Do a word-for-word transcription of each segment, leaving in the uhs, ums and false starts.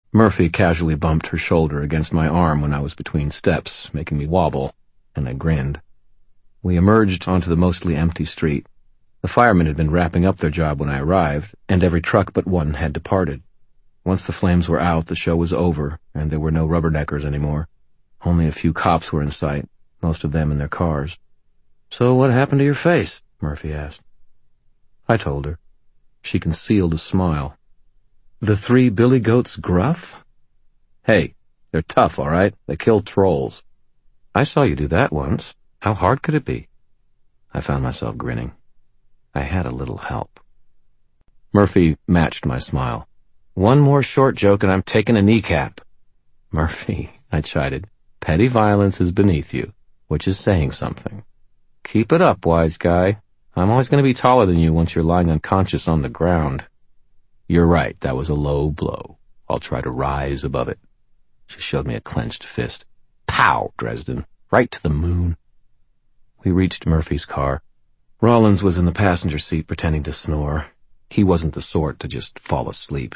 Murphy casually bumped her shoulder against my arm when I was between steps, making me wobble, and I grinned. We emerged onto the mostly empty street. The firemen had been wrapping up their job when I arrived, and every truck but one had departed. Once the flames were out, the show was over, and there were no rubberneckers anymore. Only a few cops were in sight, most of them in their cars. "So what happened to your face?" Murphy asked. I told her. She concealed a smile. "The three billy goats gruff?" "Hey, they're tough, all right? They kill trolls." "I saw you do that once. How hard could it be?" I found myself grinning. I had a little help. Murphy matched my smile. "One more short joke and I'm taking a kneecap." "Murphy," I chided, "petty violence is beneath you, which is saying something. Keep it up, wise guy. I'm always going to be taller than you once you're lying unconscious on the ground." "You're right, that was a low blow. I'll try to rise above it." She showed me a clenched fist. "Pow, Dresden. Right to the moon." We reached Murphy's car. Rollins was in the passenger seat pretending to snore. He wasn't the sort to just fall asleep.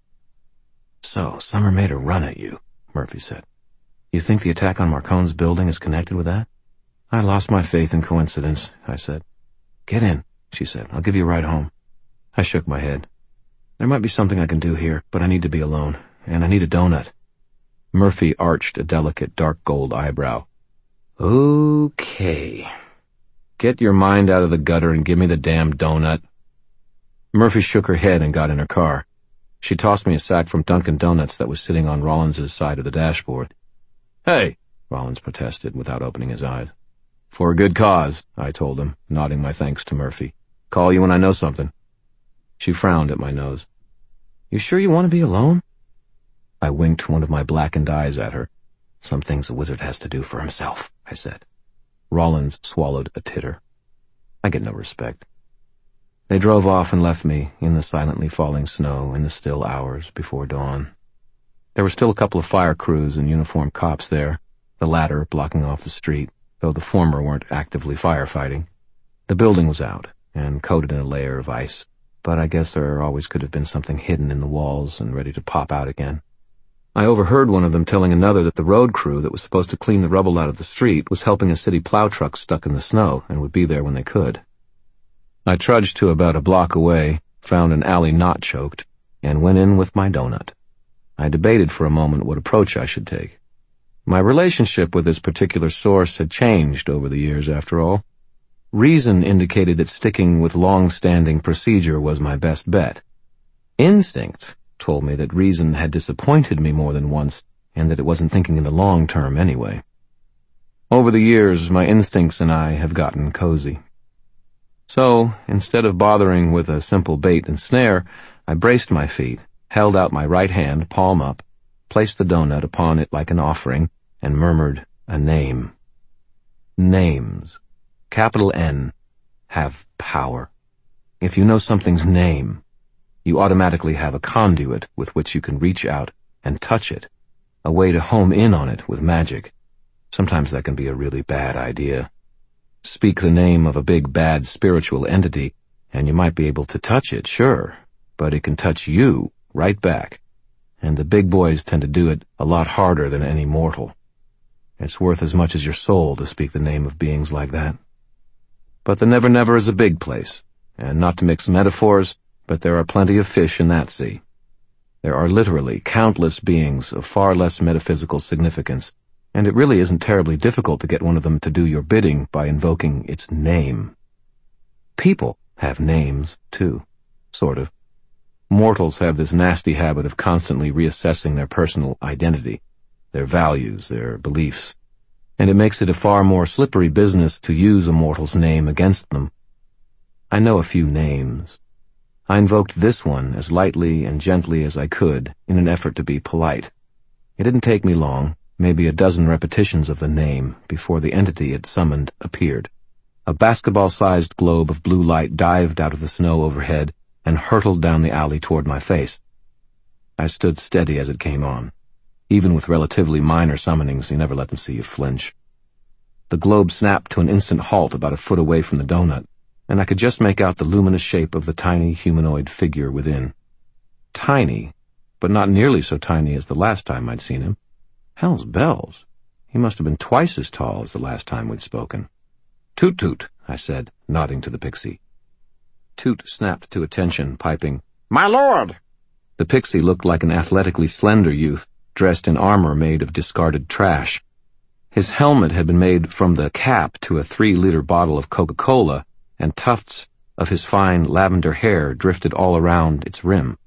"So, Summer made a run at you," Murphy said. "You think the attack on Marcone's building is connected with that?" "I lost my faith in coincidence," I said. "Get in," she said. "I'll give you a ride home." I shook my head. "There might be something I can do here, but I need to be alone, and I need a donut." Murphy arched a delicate dark gold eyebrow. "Okay. Get your mind out of the gutter and give me the damn donut." Murphy shook her head and got in her car. She tossed me a sack from Dunkin' Donuts that was sitting on Rollins's side of the dashboard. "Hey," Rollins protested without opening his eyes. "For a good cause," I told him, nodding my thanks to Murphy. "Call you when I know something." She frowned at my nose. "You sure you want to be alone?" I winked one of my blackened eyes at her. "Some things a wizard has to do for himself," I said. Rollins swallowed a titter. I get no respect. They drove off and left me in the silently falling snow in the still hours before dawn. There were still a couple of fire crews and uniformed cops there, the latter blocking off the street, though the former weren't actively firefighting. The building was out and coated in a layer of ice, but I guess there always could have been something hidden in the walls and ready to pop out again. I overheard one of them telling another that the road crew that was supposed to clean the rubble out of the street was helping a city plow truck stuck in the snow and would be there when they could. I trudged to about a block away, found an alley not choked, and went in with my donut. I debated for a moment what approach I should take. My relationship with this particular source had changed over the years, after all. Reason indicated that sticking with long-standing procedure was my best bet. Instinct told me that reason had disappointed me more than once, and that it wasn't thinking in the long term anyway. Over the years, my instincts and I have gotten cozy. So, instead of bothering with a simple bait and snare, I braced my feet, held out my right hand, palm up, placed the donut upon it like an offering, and murmured a name. Names, capital N, have power. If you know something's name, you automatically have a conduit with which you can reach out and touch it, a way to home in on it with magic. Sometimes that can be a really bad idea. Speak the name of a big bad spiritual entity, and you might be able to touch it, sure, but it can touch you right back, and the big boys tend to do it a lot harder than any mortal. It's worth as much as your soul to speak the name of beings like that. But the Never Never is a big place, and not to mix metaphors, but there are plenty of fish in that sea. There are literally countless beings of far less metaphysical significance, and it really isn't terribly difficult to get one of them to do your bidding by invoking its name. People have names, too, sort of. Mortals have this nasty habit of constantly reassessing their personal identity, their values, their beliefs, and it makes it a far more slippery business to use a mortal's name against them. I know a few names. I invoked this one as lightly and gently as I could in an effort to be polite. It didn't take me long, maybe a dozen repetitions of the name, before the entity it summoned appeared. A basketball-sized globe of blue light dived out of the snow overhead and hurtled down the alley toward my face. I stood steady as it came on. Even with relatively minor summonings, you never let them see you flinch. The globe snapped to an instant halt about a foot away from the donut, and I could just make out the luminous shape of the tiny humanoid figure within. Tiny, but not nearly so tiny as the last time I'd seen him. Hell's bells. He must have been twice as tall as the last time we'd spoken. "Toot Toot," I said, nodding to the pixie. Toot snapped to attention, piping, "My lord!" The pixie looked like an athletically slender youth, dressed in armor made of discarded trash. His helmet had been made from the cap to a three-liter bottle of Coca-Cola, and tufts of his fine lavender hair drifted all around its rim.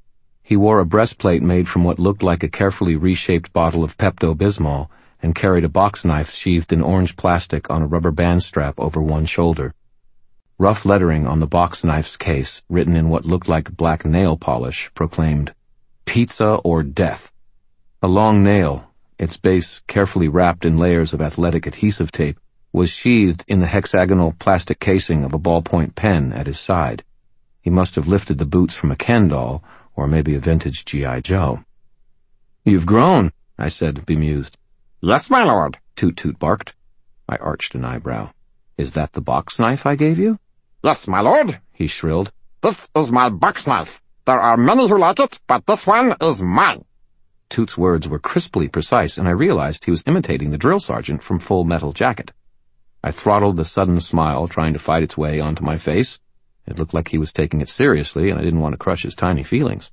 He wore a breastplate made from what looked like a carefully reshaped bottle of Pepto-Bismol, and carried a box knife sheathed in orange plastic on a rubber band strap over one shoulder. Rough lettering on the box knife's case, written in what looked like black nail polish, proclaimed, "Pizza or Death." A long nail, its base carefully wrapped in layers of athletic adhesive tape, was sheathed in the hexagonal plastic casing of a ballpoint pen at his side. He must have lifted the boots from a Ken doll, or maybe a vintage G I Joe. "You've grown," I said, bemused. "Yes, my lord," Toot Toot barked. I arched an eyebrow. "Is that the box knife I gave you?" "Yes, my lord," he shrilled. "This is my box knife. There are many who like it, but this one is mine." Toot's words were crisply precise, and I realized he was imitating the drill sergeant from Full Metal Jacket. I throttled the sudden smile trying to fight its way onto my face. It looked like he was taking it seriously, and I didn't want to crush his tiny feelings.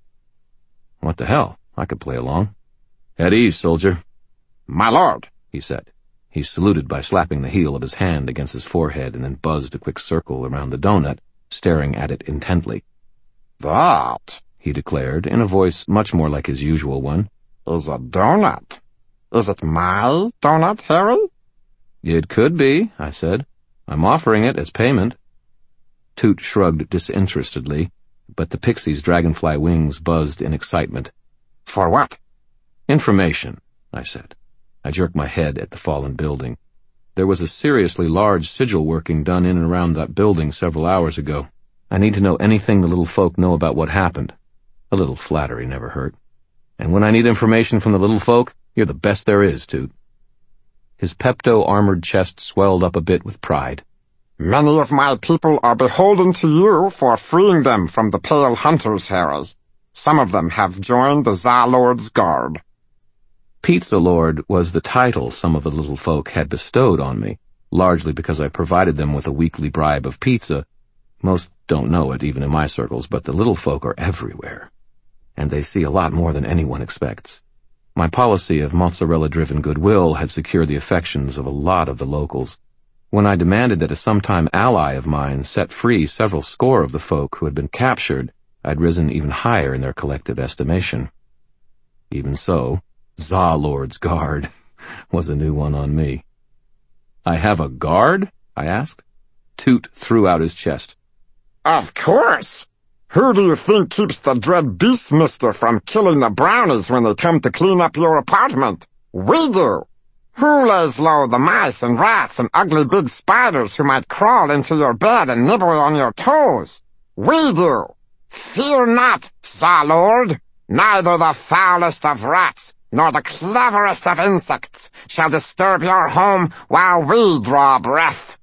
What the hell? I could play along. "At ease, soldier." "My lord," he said. He saluted by slapping the heel of his hand against his forehead and then buzzed a quick circle around the donut, staring at it intently. "That," he declared, in a voice much more like his usual one, "is a donut. Is it my donut, Harry?" "It could be," I said. "I'm offering it as payment." Toot shrugged disinterestedly, but the pixie's dragonfly wings buzzed in excitement. "For what?" "Information," I said. I jerked my head at the fallen building. There was a seriously large sigil working done in and around that building several hours ago. I need to know anything the little folk know about what happened. A little flattery never hurt. And when I need information from the little folk, you're the best there is, Toot. His Pepto-armored chest swelled up a bit with pride. "Many of my people are beholden to you for freeing them from the Pale Hunters, Harry. Some of them have joined the Za Lord's Guard." Pizza Lord was the title some of the little folk had bestowed on me, largely because I provided them with a weekly bribe of pizza. Most don't know it, even in my circles, but the little folk are everywhere. And they see a lot more than anyone expects. My policy of mozzarella-driven goodwill had secured the affections of a lot of the locals. When I demanded that a sometime ally of mine set free several score of the folk who had been captured, I'd risen even higher in their collective estimation. Even so, Za Lord's Guard was a new one on me. "I have a guard?" I asked. Toot threw out his chest. "Of course! Who do you think keeps the dread Beastmister from killing the brownies when they come to clean up your apartment? We do! Who lays low the mice and rats and ugly big spiders who might crawl into your bed and nibble on your toes? We do! Fear not, Za Lord! Neither the foulest of rats nor the cleverest of insects shall disturb your home while we draw breath."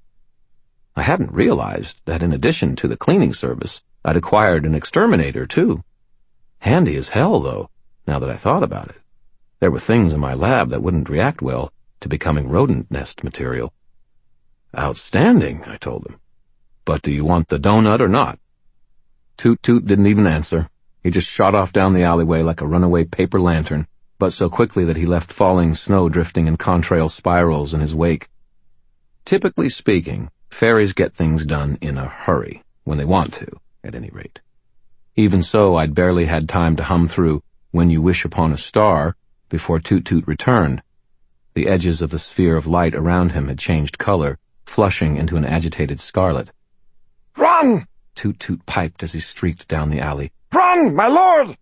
I hadn't realized that in addition to the cleaning service, I'd acquired an exterminator, too. Handy as hell, though, now that I thought about it. There were things in my lab that wouldn't react well to becoming rodent nest material. "Outstanding," I told him. "But do you want the donut or not?" Toot Toot didn't even answer. He just shot off down the alleyway like a runaway paper lantern, but so quickly that he left falling snow drifting in contrail spirals in his wake. Typically speaking, fairies get things done in a hurry, when they want to, at any rate. Even so, I'd barely had time to hum through "When You Wish Upon a Star" before Toot Toot returned. The edges of the sphere of light around him had changed color, flushing into an agitated scarlet. "Run!" Toot Toot piped as he streaked down the alley. "Run, my lord!"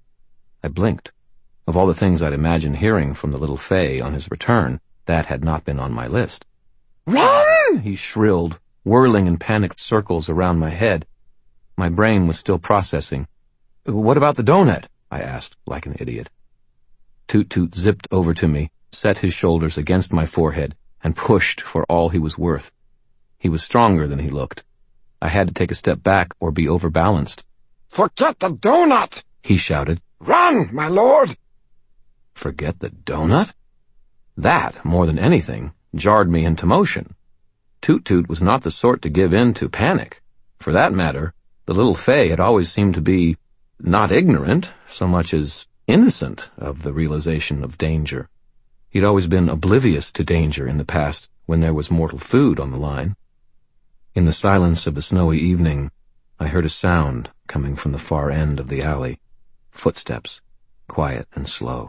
I blinked. Of all the things I'd imagined hearing from the little Fae on his return, that had not been on my list. "Run!" he shrilled, whirling in panicked circles around my head. My brain was still processing. "What about the donut?" I asked, like an idiot. Toot Toot zipped over to me, set his shoulders against my forehead, and pushed for all he was worth. He was stronger than he looked. I had to take a step back or be overbalanced. "Forget the donut!" he shouted, Run, my lord! Forget the donut? That, more than anything, jarred me into motion. Toot Toot was not the sort to give in to panic. For that matter, the little Fay had always seemed to be not ignorant, so much as innocent of the realization of danger. He'd always been oblivious to danger in the past when there was mortal food on the line. In the silence of the snowy evening, I heard a sound coming from the far end of the alley. Footsteps, quiet and slow.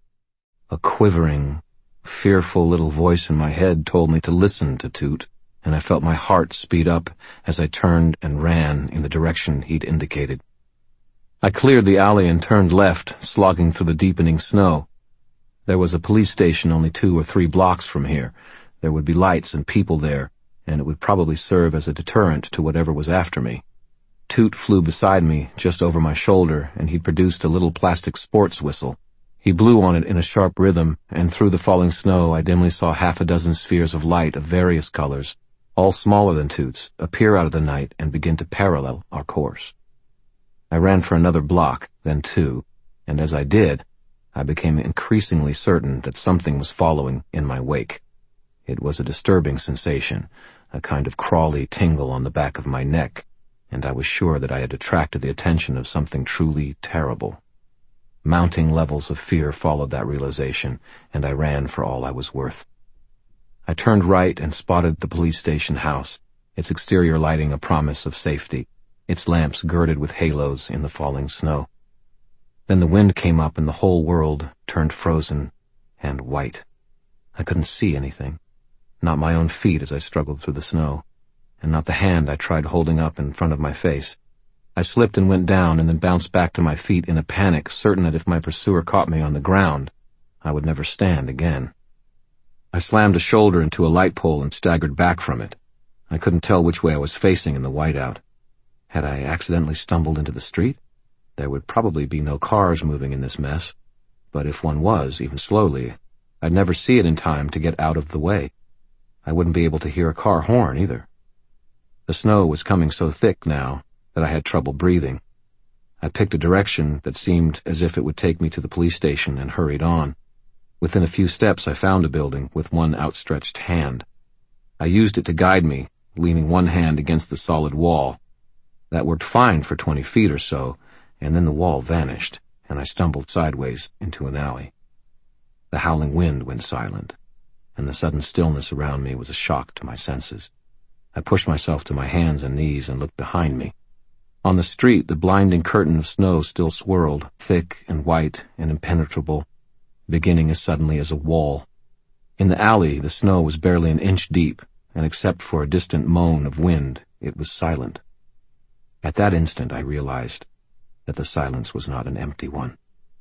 A quivering, fearful little voice in my head told me to listen to Toot, and I felt my heart speed up as I turned and ran in the direction he'd indicated. I cleared the alley and turned left, slogging through the deepening snow. There was a police station only two or three blocks from here. There would be lights and people there, and it would probably serve as a deterrent to whatever was after me. Toot flew beside me, just over my shoulder, and he'd produced a little plastic sports whistle. He blew on it in a sharp rhythm, and through the falling snow I dimly saw half a dozen spheres of light of various colors, all smaller than Toot's, appear out of the night and begin to parallel our course. I ran for another block, then two, and as I did, I became increasingly certain that something was following in my wake. It was a disturbing sensation, a kind of crawly tingle on the back of my neck, and I was sure that I had attracted the attention of something truly terrible. Mounting levels of fear followed that realization, and I ran for all I was worth. I turned right and spotted the police station house, its exterior lighting a promise of safety, its lamps girded with halos in the falling snow. Then the wind came up and the whole world turned frozen and white. I couldn't see anything, not my own feet as I struggled through the snow, and not the hand I tried holding up in front of my face. I slipped and went down and then bounced back to my feet in a panic, certain that if my pursuer caught me on the ground, I would never stand again. I slammed a shoulder into a light pole and staggered back from it. I couldn't tell which way I was facing in the whiteout. Had I accidentally stumbled into the street? There would probably be no cars moving in this mess, but if one was, even slowly, I'd never see it in time to get out of the way. I wouldn't be able to hear a car horn either. The snow was coming so thick now that I had trouble breathing. I picked a direction that seemed as if it would take me to the police station and hurried on. Within a few steps I found a building with one outstretched hand. I used it to guide me, leaning one hand against the solid wall. That worked fine for twenty feet or so, and then the wall vanished, and I stumbled sideways into an alley. The howling wind went silent, and the sudden stillness around me was a shock to my senses. I pushed myself to my hands and knees and looked behind me. On the street, the blinding curtain of snow still swirled, thick and white and impenetrable, beginning as suddenly as a wall. In the alley, the snow was barely an inch deep, and except for a distant moan of wind, it was silent. At that instant I realized that the silence was not an empty one.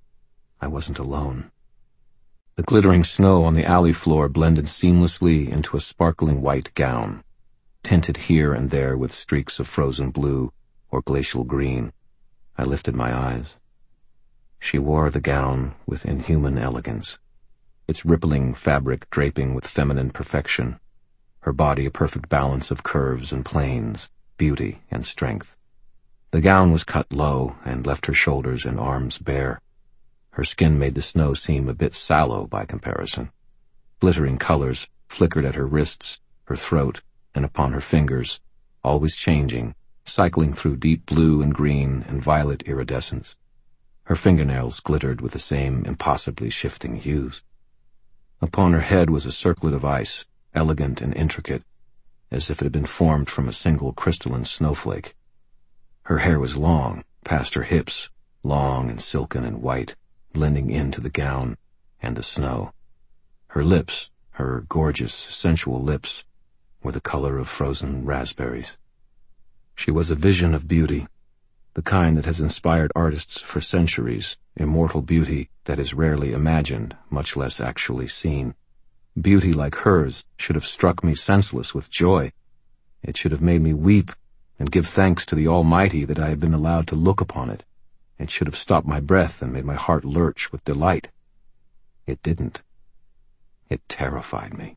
I wasn't alone. The glittering snow on the alley floor blended seamlessly into a sparkling white gown, tinted here and there with streaks of frozen blue or glacial green. I lifted my eyes. She wore the gown with inhuman elegance, its rippling fabric draping with feminine perfection, her body a perfect balance of curves and planes, beauty and strength. The gown was cut low and left her shoulders and arms bare. Her skin made the snow seem a bit sallow by comparison. Glittering colors flickered at her wrists, her throat, and upon her fingers, always changing, cycling through deep blue and green and violet iridescence. Her fingernails glittered with the same impossibly shifting hues. Upon her head was a circlet of ice, elegant and intricate, as if it had been formed from a single crystalline snowflake. Her hair was long, past her hips, long and silken and white, blending into the gown and the snow. Her lips, her gorgeous, sensual lips, were the color of frozen raspberries. She was a vision of beauty, the kind that has inspired artists for centuries, immortal beauty that is rarely imagined, much less actually seen. Beauty like hers should have struck me senseless with joy. It should have made me weep and give thanks to the Almighty that I had been allowed to look upon it. It should have stopped my breath and made my heart lurch with delight. It didn't. It terrified me.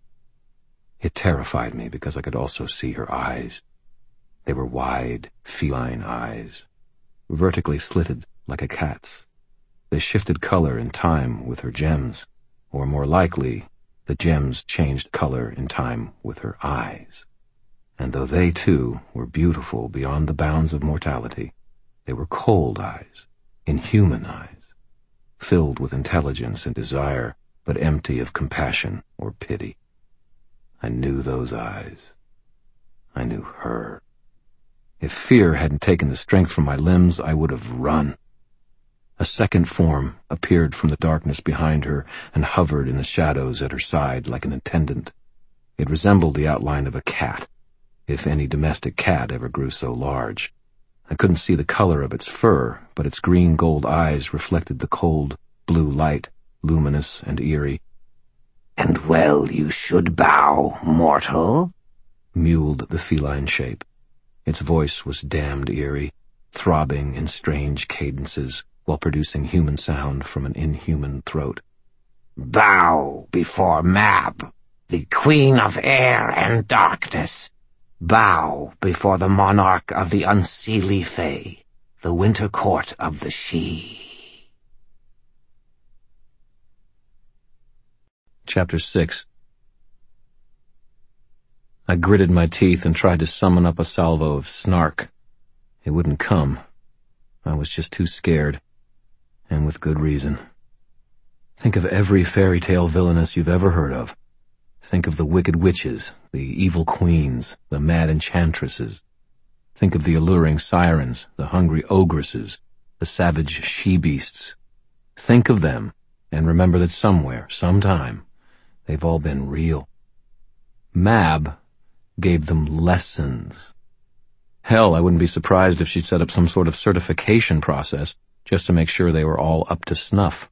It terrified me because I could also see her eyes. They were wide, feline eyes, vertically slitted like a cat's. They shifted color in time with her gems, or more likely, the gems changed color in time with her eyes. And though they, too, were beautiful beyond the bounds of mortality, they were cold eyes, inhuman eyes, filled with intelligence and desire, but empty of compassion or pity. I knew those eyes. I knew her. If fear hadn't taken the strength from my limbs, I would have run. A second form appeared from the darkness behind her and hovered in the shadows at her side like an attendant. It resembled the outline of a cat, if any domestic cat ever grew so large. I couldn't see the color of its fur, but its green-gold eyes reflected the cold, blue light, luminous and eerie. "And well you should bow, mortal," mewed the feline shape. Its voice was damned eerie, throbbing in strange cadences while producing human sound from an inhuman throat. "Bow before Mab, the queen of air and darkness. Bow before the monarch of the unseelie fae, the winter court of the Sidhe." Chapter six. I gritted my teeth and tried to summon up a salvo of snark. It wouldn't come. I was just too scared, and with good reason. Think of every fairy tale villainess you've ever heard of. Think of the wicked witches, the evil queens, the mad enchantresses. Think of the alluring sirens, the hungry ogresses, the savage she-beasts. Think of them, and remember that somewhere, sometime, they've all been real. Mab gave them lessons. Hell, I wouldn't be surprised if she'd set up some sort of certification process just to make sure they were all up to snuff.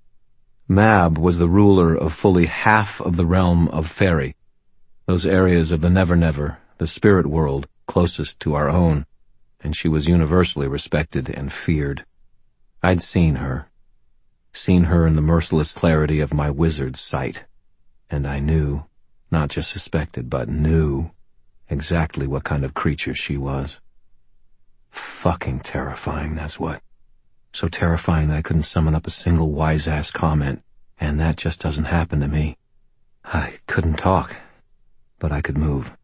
Mab was the ruler of fully half of the realm of Fairy, those areas of the Never-Never, the spirit world closest to our own, and she was universally respected and feared. I'd seen her, seen her in the merciless clarity of my wizard's sight, and I knew, not just suspected, but knew exactly what kind of creature she was. Fucking terrifying, that's what. So terrifying that I couldn't summon up a single wise-ass comment, and that just doesn't happen to me. I couldn't talk, but I could move.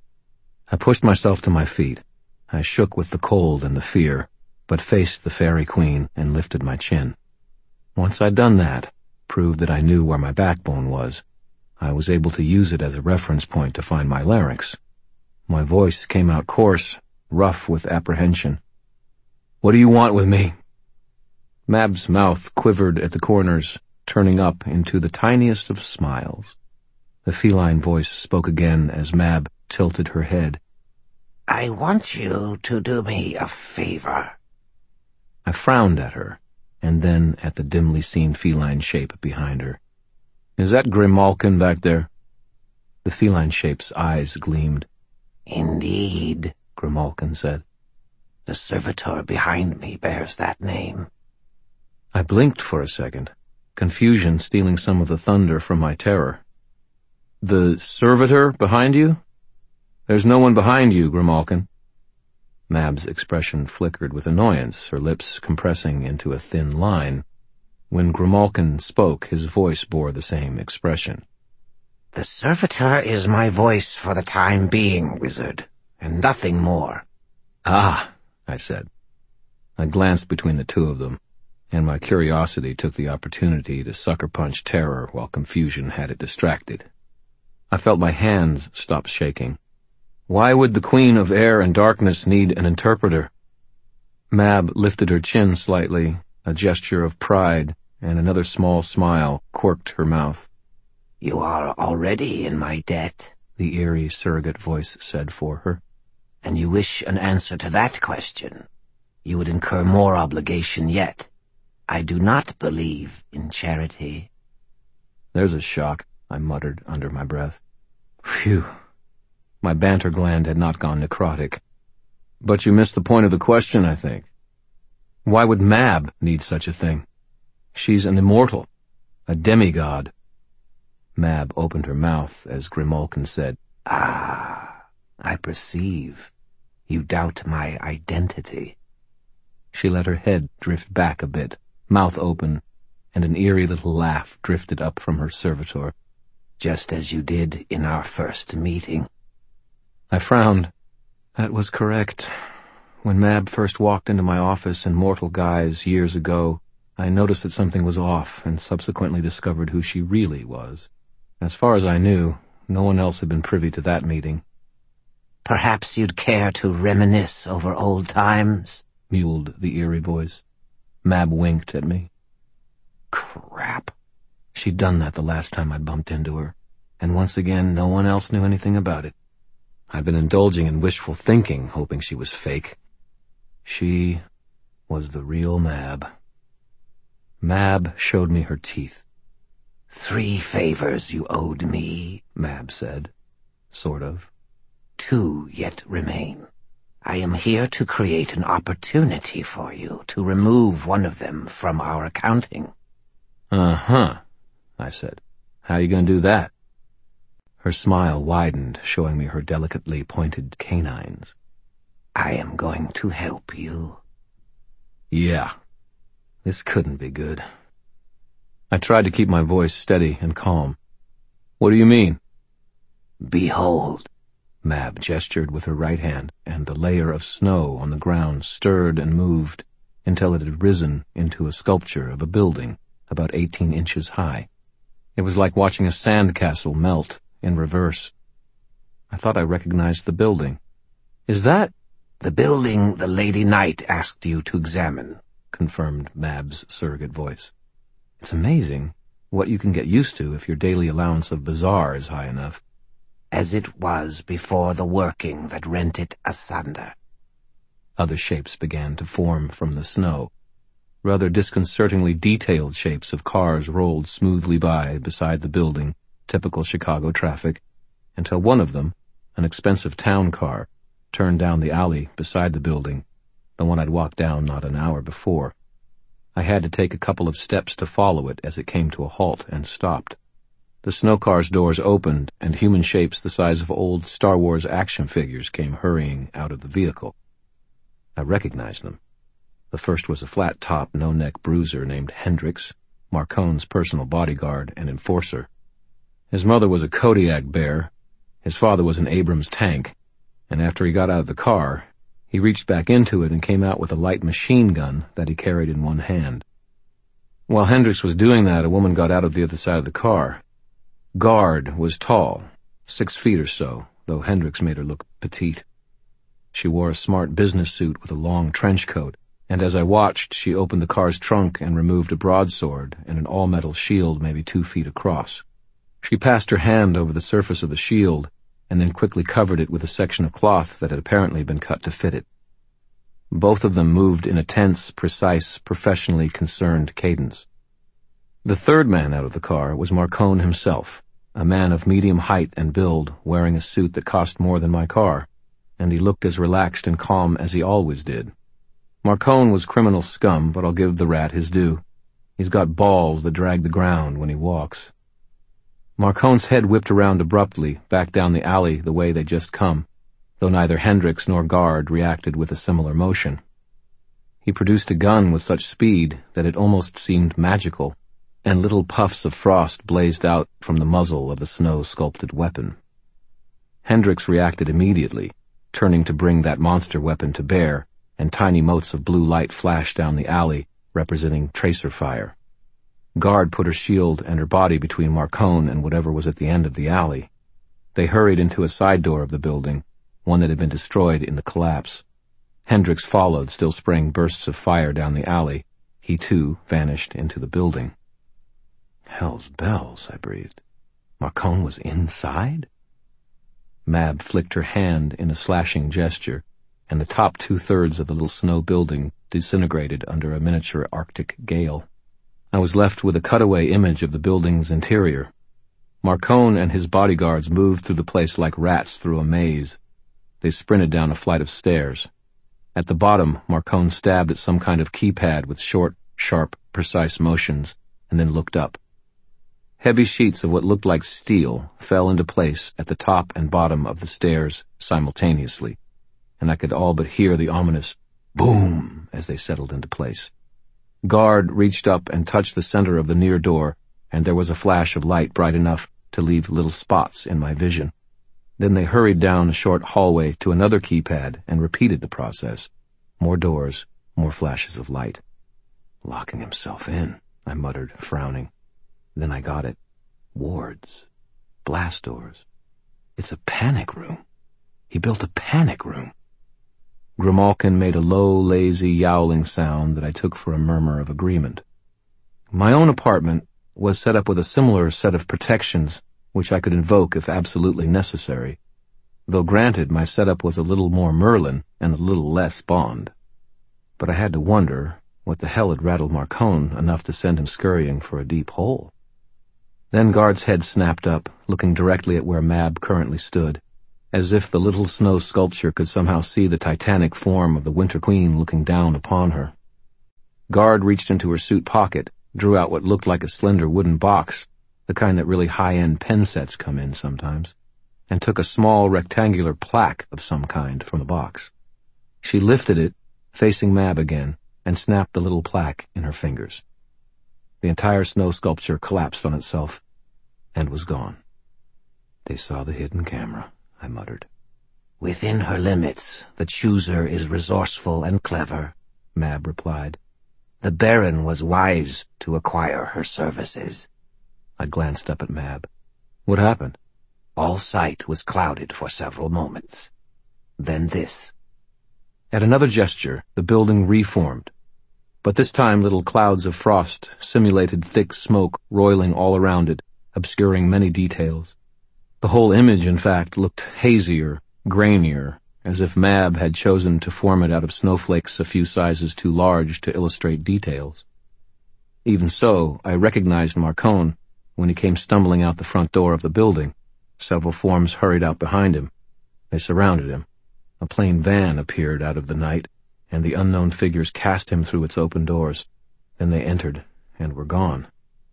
I pushed myself to my feet. I shook with the cold and the fear, but faced the fairy queen and lifted my chin. Once I'd done that, proved that I knew where my backbone was, I was able to use it as a reference point to find my larynx. My voice came out coarse, rough with apprehension. "What do you want with me?" Mab's mouth quivered at the corners, turning up into the tiniest of smiles. The feline voice spoke again as Mab tilted her head. "I want you to do me a favor." I frowned at her, and then at the dimly seen feline shape behind her. "Is that Grimalkin back there?" The feline shape's eyes gleamed. "Indeed," Grimalkin said. "The servitor behind me bears that name." I blinked for a second, confusion stealing some of the thunder from my terror. "The servitor behind you? There's no one behind you, Grimalkin." Mab's expression flickered with annoyance, her lips compressing into a thin line. When Grimalkin spoke, his voice bore the same expression. "The servitor is my voice for the time being, wizard, and nothing more." "Ah," I said. I glanced between the two of them, and my curiosity took the opportunity to sucker punch terror while confusion had it distracted. I felt my hands stop shaking. Why would the Queen of Air and Darkness need an interpreter? Mab lifted her chin slightly, a gesture of pride, and another small smile quirked her mouth. "You are already in my debt," the eerie surrogate voice said for her. "And you wish an answer to that question. You would incur more obligation yet. I do not believe in charity." "There's a shock," I muttered under my breath. Phew. My banter gland had not gone necrotic. "But you missed the point of the question, I think. Why would Mab need such a thing? She's an immortal, a demigod." Mab opened her mouth as Grimalkin said, "Ah, I perceive. You doubt my identity." She let her head drift back a bit, mouth open, and an eerie little laugh drifted up from her servitor. Just as you did in our first meeting. I frowned. That was correct. When Mab first walked into my office in mortal guise years ago, I noticed that something was off and subsequently discovered who she really was. As far as I knew, no one else had been privy to that meeting. Perhaps you'd care to reminisce over old times? Mewled the eerie voice. Mab winked at me. Crap. She'd done that the last time I bumped into her, and once again no one else knew anything about it. I'd been indulging in wishful thinking, hoping she was fake. She was the real Mab. Mab showed me her teeth. Three favors you owed me, Mab said. Sort of. Two yet remain. I am here to create an opportunity for you to remove one of them from our accounting. Uh-huh, I said. How are you going to do that? Her smile widened, showing me her delicately pointed canines. I am going to help you. Yeah. This couldn't be good. I tried to keep my voice steady and calm. What do you mean? Behold. Mab gestured with her right hand, and the layer of snow on the ground stirred and moved until it had risen into a sculpture of a building about eighteen inches high. It was like watching a sandcastle melt in reverse. I thought I recognized the building. Is that... The building the Lady Knight asked you to examine, confirmed Mab's surrogate voice. It's amazing what you can get used to if your daily allowance of bizarre is high enough. As it was before the working that rent it asunder. Other shapes began to form from the snow. Rather disconcertingly detailed shapes of cars rolled smoothly by beside the building, typical Chicago traffic, until one of them, an expensive town car, turned down the alley beside the building, the one I'd walked down not an hour before. I had to take a couple of steps to follow it as it came to a halt and stopped. The snow car's doors opened, and human shapes the size of old Star Wars action figures came hurrying out of the vehicle. I recognized them. The first was a flat-top, no-neck bruiser named Hendricks, Marcone's personal bodyguard and enforcer. His mother was a Kodiak bear, his father was an Abrams tank, and after he got out of the car, he reached back into it and came out with a light machine gun that he carried in one hand. While Hendricks was doing that, a woman got out of the other side of the car. Guard was tall, six feet or so, though Hendricks made her look petite. She wore a smart business suit with a long trench coat, and as I watched, she opened the car's trunk and removed a broadsword and an all-metal shield maybe two feet across. She passed her hand over the surface of the shield, and then quickly covered it with a section of cloth that had apparently been cut to fit it. Both of them moved in a tense, precise, professionally concerned cadence. The third man out of the car was Marcone himself, a man of medium height and build, wearing a suit that cost more than my car, and he looked as relaxed and calm as he always did. Marcone was criminal scum, but I'll give the rat his due. He's got balls that drag the ground when he walks. Marcone's head whipped around abruptly, back down the alley the way they'd just come, though neither Hendricks nor Guard reacted with a similar motion. He produced a gun with such speed that it almost seemed magical, and little puffs of frost blazed out from the muzzle of the snow-sculpted weapon. Hendricks reacted immediately, turning to bring that monster weapon to bear, and tiny motes of blue light flashed down the alley, representing tracer fire. Guard put her shield and her body between Marcone and whatever was at the end of the alley. They hurried into a side door of the building, one that had been destroyed in the collapse. Hendricks followed, still spraying bursts of fire down the alley. He, too, vanished into the building. Hell's bells, I breathed. Marcone was inside? Mab flicked her hand in a slashing gesture, and the top two-thirds of the little snow building disintegrated under a miniature Arctic gale. I was left with a cutaway image of the building's interior. Marcone and his bodyguards moved through the place like rats through a maze. They sprinted down a flight of stairs. At the bottom, Marcone stabbed at some kind of keypad with short, sharp, precise motions, and then looked up. Heavy sheets of what looked like steel fell into place at the top and bottom of the stairs simultaneously, and I could all but hear the ominous boom as they settled into place. Guard reached up and touched the center of the near door, and there was a flash of light bright enough to leave little spots in my vision. Then they hurried down a short hallway to another keypad and repeated the process. More doors, more flashes of light. Locking himself in, I muttered, frowning. Then I got it. Wards. Blast doors. It's a panic room. He built a panic room. Grimalkin made a low, lazy, yowling sound that I took for a murmur of agreement. My own apartment was set up with a similar set of protections which I could invoke if absolutely necessary, though granted my setup was a little more Merlin and a little less Bond. But I had to wonder what the hell had rattled Marcone enough to send him scurrying for a deep hole. Then Guard's head snapped up, looking directly at where Mab currently stood, as if the little snow sculpture could somehow see the titanic form of the Winter Queen looking down upon her. Guard reached into her suit pocket, drew out what looked like a slender wooden box, the kind that really high-end pen sets come in sometimes, and took a small rectangular plaque of some kind from the box. She lifted it, facing Mab again, and snapped the little plaque in her fingers. The entire snow sculpture collapsed on itself and was gone. They saw the hidden camera, I muttered. Within her limits, the chooser is resourceful and clever, Mab replied. The Baron was wise to acquire her services. I glanced up at Mab. What happened? All sight was clouded for several moments. Then this. At another gesture, the building reformed. But this time little clouds of frost simulated thick smoke roiling all around it, obscuring many details. The whole image, in fact, looked hazier, grainier, as if Mab had chosen to form it out of snowflakes a few sizes too large to illustrate details. Even so, I recognized Marcone when he came stumbling out the front door of the building. Several forms hurried out behind him. They surrounded him. A plain van appeared out of the night, and the unknown figures cast him through its open doors. Then they entered and were gone.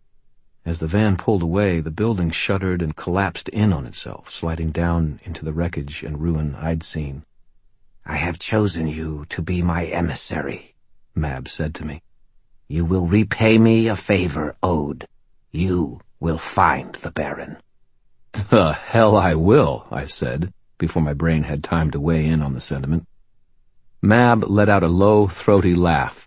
As the van pulled away, the building shuddered and collapsed in on itself, sliding down into the wreckage and ruin I'd seen. I have chosen you to be my emissary, Mab said to me. You will repay me a favor owed. You will find the Baron. The hell I will, I said, before my brain had time to weigh in on the sentiment. Mab let out a low, throaty laugh.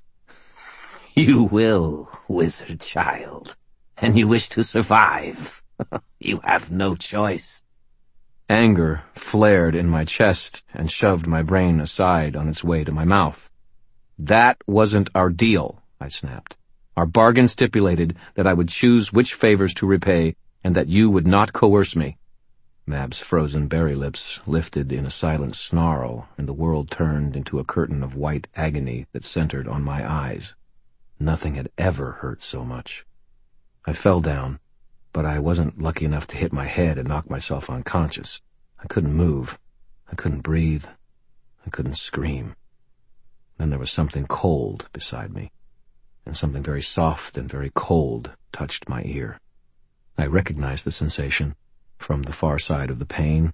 You will, wizard child, and you wish to survive. You have no choice. Anger flared in my chest and shoved my brain aside on its way to my mouth. That wasn't our deal, I snapped. Our bargain stipulated that I would choose which favors to repay and that you would not coerce me. Mab's frozen berry lips lifted in a silent snarl, and the world turned into a curtain of white agony that centered on my eyes. Nothing had ever hurt so much. I fell down, but I wasn't lucky enough to hit my head and knock myself unconscious. I couldn't move. I couldn't breathe. I couldn't scream. Then there was something cold beside me, and something very soft and very cold touched my ear. I recognized the sensation from the far side of the pane.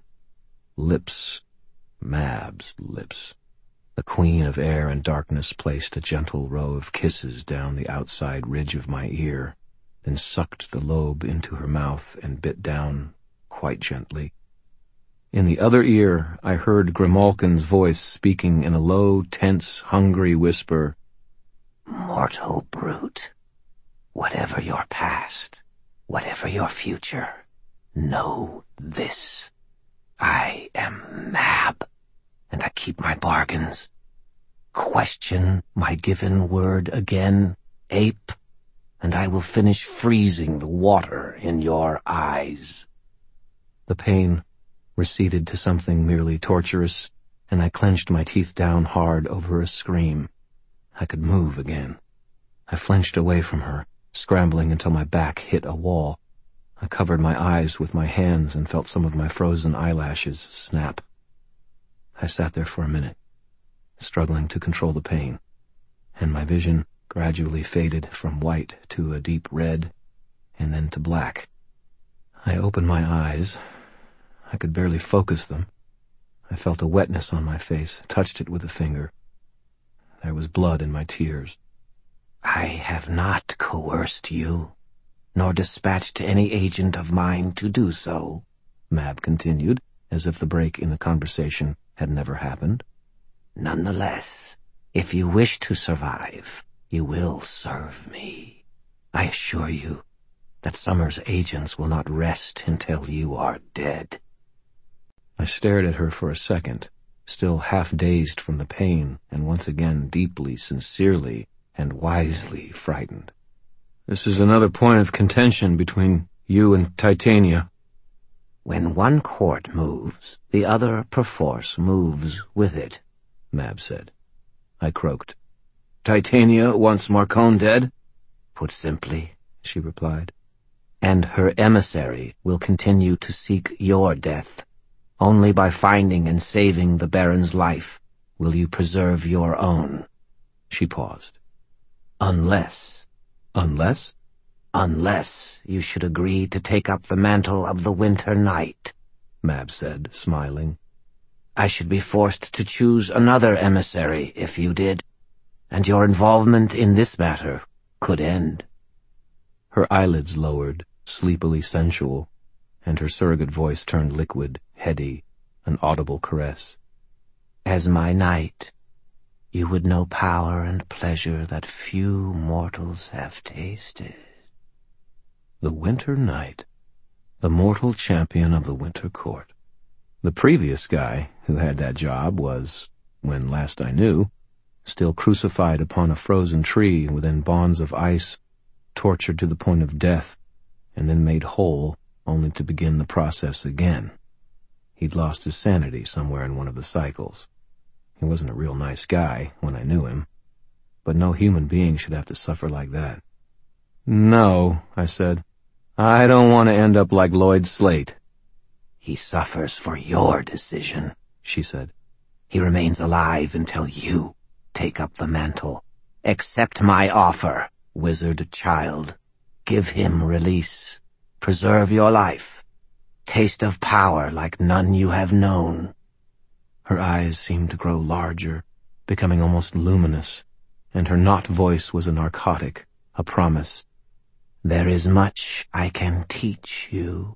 Lips. Mab's lips. The Queen of Air and Darkness placed a gentle row of kisses down the outside ridge of my ear, then sucked the lobe into her mouth and bit down quite gently. In the other ear, I heard Grimalkin's voice speaking in a low, tense, hungry whisper. Mortal brute, whatever your past, whatever your future, know this. I am Mab, and I keep my bargains. Question my given word again, ape, and I will finish freezing the water in your eyes. The pain receded to something merely torturous, and I clenched my teeth down hard over a scream. I could move again. I flinched away from her, scrambling until my back hit a wall. I covered my eyes with my hands and felt some of my frozen eyelashes snap. I sat there for a minute, struggling to control the pain, and my vision gradually faded from white to a deep red, and then to black. I opened my eyes. I could barely focus them. I felt a wetness on my face, touched it with a finger. There was blood in my tears. I have not coerced you, nor dispatched any agent of mine to do so, Mab continued, as if the break in the conversation had never happened. Nonetheless, if you wish to survive, you will serve me. I assure you that Summer's agents will not rest until you are dead. I stared at her for a second, still half-dazed from the pain, and once again deeply, sincerely, and wisely frightened. This is another point of contention between you and Titania. When one court moves, the other perforce moves with it, Mab said. I croaked. Titania wants Marcone dead? Put simply, she replied. And her emissary will continue to seek your death. Only by finding and saving the Baron's life will you preserve your own. She paused. Unless. Unless? Unless you should agree to take up the mantle of the Winter Knight, Mab said, smiling. I should be forced to choose another emissary if you did, and your involvement in this matter could end. Her eyelids lowered, sleepily sensual, and her surrogate voice turned liquid, heady, an audible caress. As my knight, you would know power and pleasure that few mortals have tasted. The Winter Knight, the mortal champion of the Winter Court. The previous guy who had that job was, when last I knew, still crucified upon a frozen tree within bonds of ice, tortured to the point of death, and then made whole only to begin the process again. He'd lost his sanity somewhere in one of the cycles. He wasn't a real nice guy when I knew him, but no human being should have to suffer like that. No, I said. I don't want to end up like Lloyd Slate. He suffers for your decision, she said. He remains alive until you take up the mantle. Accept my offer, wizard child. Give him release. Preserve your life. Taste of power like none you have known. Her eyes seemed to grow larger, becoming almost luminous, and her not voice was a narcotic, a promise. There is much I can teach you.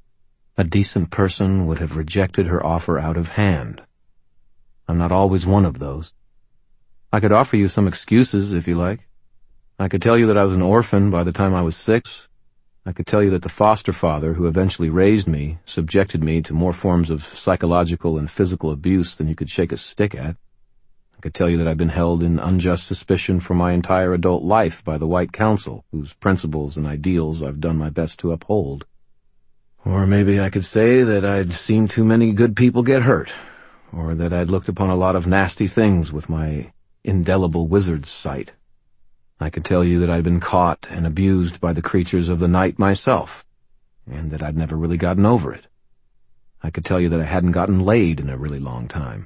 A decent person would have rejected her offer out of hand. I'm not always one of those. I could offer you some excuses, if you like. I could tell you that I was an orphan by the time I was six. I could tell you that the foster father who eventually raised me subjected me to more forms of psychological and physical abuse than you could shake a stick at. I could tell you that I've been held in unjust suspicion for my entire adult life by the White Council, whose principles and ideals I've done my best to uphold. Or maybe I could say that I'd seen too many good people get hurt, or that I'd looked upon a lot of nasty things with my indelible wizard's sight. I could tell you that I'd been caught and abused by the creatures of the night myself, and that I'd never really gotten over it. I could tell you that I hadn't gotten laid in a really long time.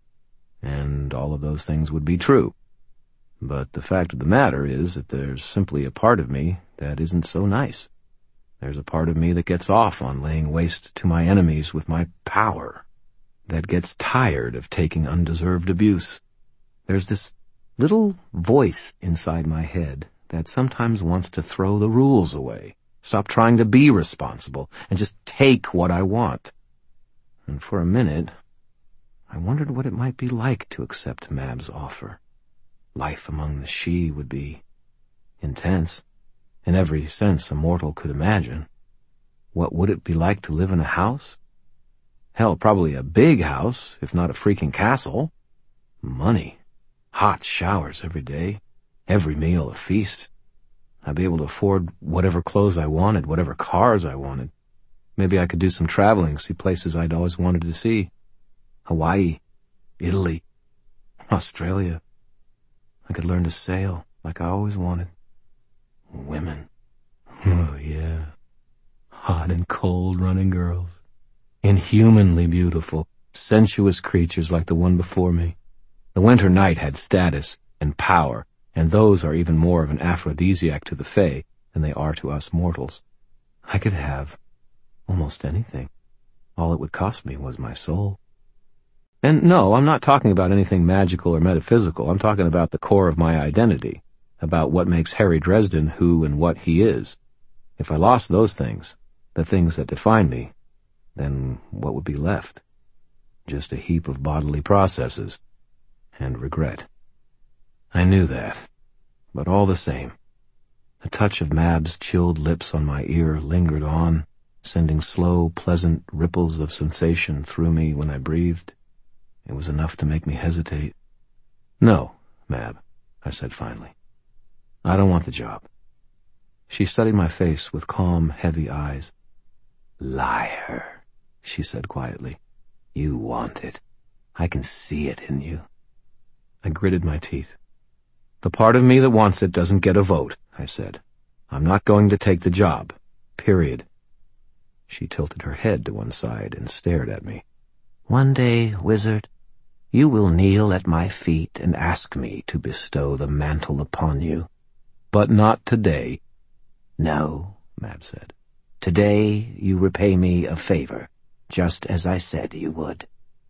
And all of those things would be true. But the fact of the matter is that there's simply a part of me that isn't so nice. There's a part of me that gets off on laying waste to my enemies with my power, that gets tired of taking undeserved abuse. There's this little voice inside my head that sometimes wants to throw the rules away, stop trying to be responsible, and just take what I want. And for a minute, I wondered what it might be like to accept Mab's offer. Life among the Sidhe would be intense, in every sense a mortal could imagine. What would it be like to live in a house? Hell, probably a big house, if not a freaking castle. Money. Hot showers every day. Every meal a feast. I'd be able to afford whatever clothes I wanted, whatever cars I wanted. Maybe I could do some traveling, see places I'd always wanted to see. Hawaii. Italy. Australia. I could learn to sail like I always wanted. Women. Oh, yeah. Hot and cold running girls. Inhumanly beautiful, sensuous creatures like the one before me. The Winter Knight had status and power, and those are even more of an aphrodisiac to the Fae than they are to us mortals. I could have almost anything. All it would cost me was my soul. And no, I'm not talking about anything magical or metaphysical. I'm talking about the core of my identity, about what makes Harry Dresden who and what he is. If I lost those things, the things that define me, then what would be left? Just a heap of bodily processes and regret. I knew that, but all the same, the touch of Mab's chilled lips on my ear lingered on, sending slow, pleasant ripples of sensation through me when I breathed. It was enough to make me hesitate. "No, Mab," I said finally. "I don't want the job." She studied my face with calm, heavy eyes. "Liar," she said quietly. "You want it. I can see it in you." I gritted my teeth. "The part of me that wants it doesn't get a vote," I said. "I'm not going to take the job. Period." She tilted her head to one side and stared at me. "One day, wizard, you will kneel at my feet and ask me to bestow the mantle upon you. But not today." "No," Mab said. "Today you repay me a favor, just as I said you would."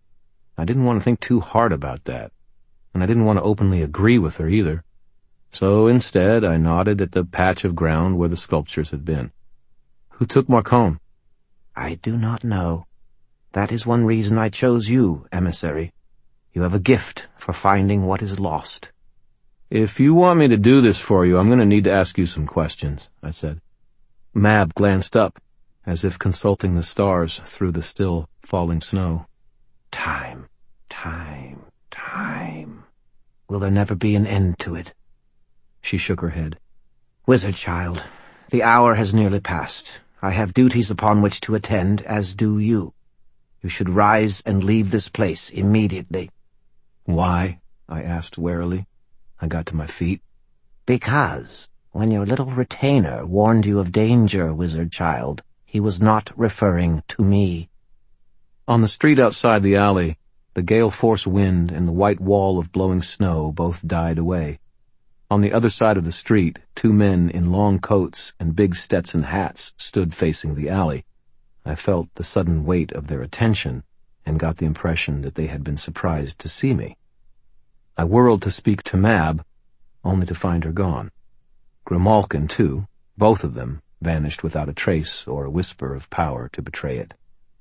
I didn't want to think too hard about that, and I didn't want to openly agree with her either. So instead I nodded at the patch of ground where the sculptures had been. "Who took Marcone?" "I do not know. That is one reason I chose you, emissary. You have a gift for finding what is lost." "If you want me to do this for you, I'm going to need to ask you some questions," I said. Mab glanced up, as if consulting the stars through the still falling snow. "Time, time, time. Will there never be an end to it?" She shook her head. "Wizard child, the hour has nearly passed. I have duties upon which to attend, as do you. You should rise and leave this place immediately." "Why?" I asked warily. I got to my feet. "Because when your little retainer warned you of danger, wizard child, he was not referring to me." On the street outside the alley, the gale-force wind and the white wall of blowing snow both died away. On the other side of the street, two men in long coats and big Stetson hats stood facing the alley. I felt the sudden weight of their attention and got the impression that they had been surprised to see me. I whirled to speak to Mab, only to find her gone. Grimalkin, too, both of them, vanished without a trace or a whisper of power to betray it.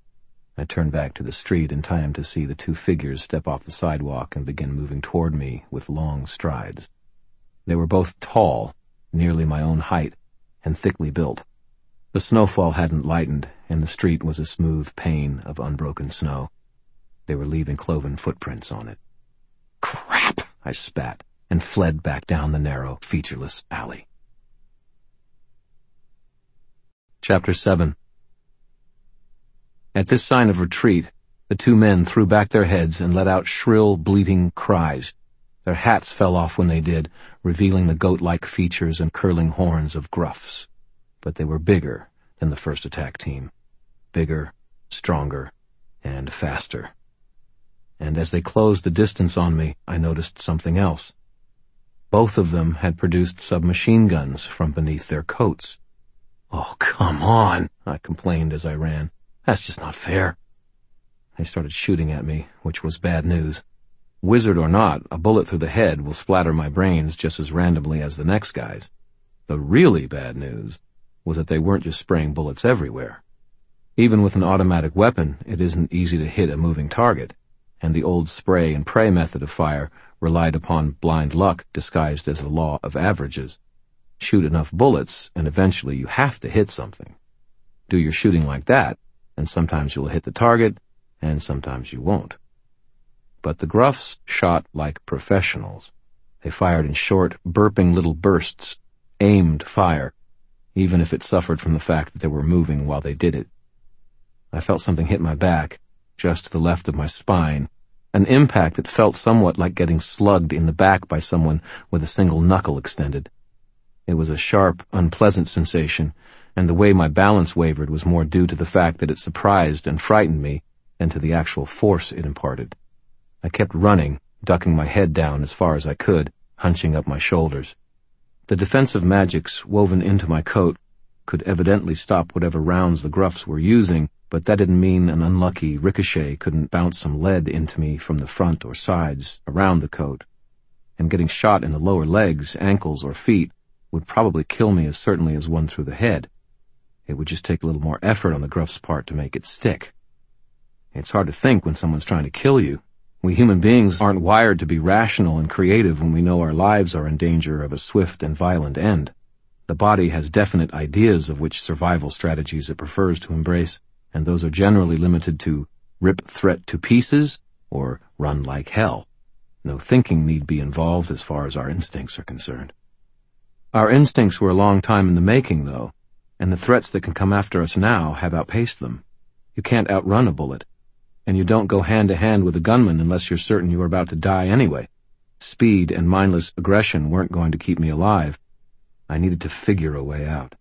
I turned back to the street in time to see the two figures step off the sidewalk and begin moving toward me with long strides. They were both tall, nearly my own height, and thickly built. The snowfall hadn't lightened, and the street was a smooth pane of unbroken snow. They were leaving cloven footprints on it. "Crap!" I spat, and fled back down the narrow, featureless alley. Chapter seven. At this sign of retreat, the two men threw back their heads and let out shrill, bleating cries. Their hats fell off when they did, revealing the goat-like features and curling horns of Gruffs. But they were bigger than the first attack team. Bigger, stronger, and faster. And as they closed the distance on me, I noticed something else. Both of them had produced submachine guns from beneath their coats. "Oh, come on," I complained as I ran. "That's just not fair." They started shooting at me, which was bad news. Wizard or not, a bullet through the head will splatter my brains just as randomly as the next guy's. The really bad news was that they weren't just spraying bullets everywhere. Even with an automatic weapon, it isn't easy to hit a moving target, and the old spray and pray method of fire relied upon blind luck disguised as the law of averages. Shoot enough bullets, and eventually you have to hit something. Do your shooting like that, and sometimes you'll hit the target, and sometimes you won't. But the Gruffs shot like professionals. They fired in short, burping little bursts, aimed fire, even if it suffered from the fact that they were moving while they did it. I felt something hit my back, just to the left of my spine, an impact that felt somewhat like getting slugged in the back by someone with a single knuckle extended. It was a sharp, unpleasant sensation, and the way my balance wavered was more due to the fact that it surprised and frightened me than to the actual force it imparted. I kept running, ducking my head down as far as I could, hunching up my shoulders. The defensive magics woven into my coat could evidently stop whatever rounds the Gruffs were using, but that didn't mean an unlucky ricochet couldn't bounce some lead into me from the front or sides, around the coat. and getting shot in the lower legs, ankles, or feet would probably kill me as certainly as one through the head. It would just take a little more effort on the gruff's part to make it stick. It's hard to think when someone's trying to kill you. We human beings aren't wired to be rational and creative when we know our lives are in danger of a swift and violent end. The body has definite ideas of which survival strategies it prefers to embrace, and those are generally limited to rip threat to pieces or run like hell. No thinking need be involved as far as our instincts are concerned. Our instincts were a long time in the making, though, and the threats that can come after us now have outpaced them. You can't outrun a bullet, and you don't go hand-to-hand with a gunman unless you're certain you are about to die anyway. Speed and mindless aggression weren't going to keep me alive. I needed to figure a way out.